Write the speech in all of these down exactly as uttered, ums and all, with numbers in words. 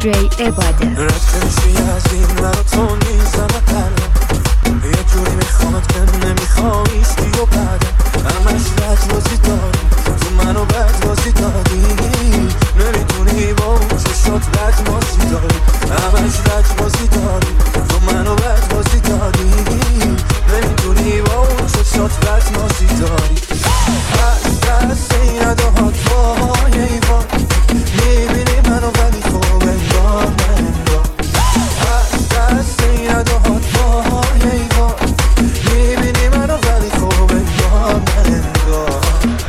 جی عباده. رد کنشی از این ور تو نیزم قلبم یه جوری میخواد که نمیخوایستی و بعدم همش رد بازی داری تو منو بد بازی داری نمیتونی با اون چشات رد بازی داری همش رد بازی داری تو منو بد بازی داری نمیتونی با اون چشات رد بازی داری از دست این اداهات وای ایوان میبینی منو ولی خوب انگار من انگار از دست این اداهات وای ایوان میبینی منو ولی خوب انگار من انگار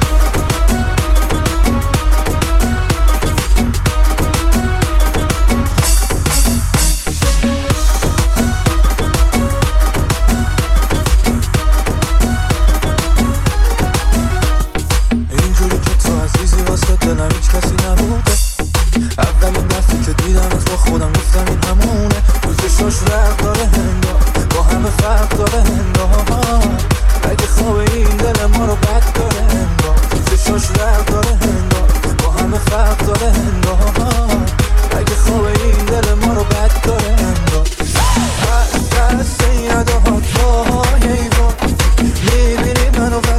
اینجوری که تو عزیزی واسه دلم هیچ کسی نبوده اولین دفعه که دیدمت با خودم گفتم این همونه روزشاش رق داره هنگاه با همه فرق داره هنگاه اگه خواب این دل ما رو بد داره هنگاه روزشاش رق داره هنگاه با همه فرق داره هنگاه اگه خواب این دل ما رو بد داره هنگاه از دست این اداهات وای ایوان میبینی منو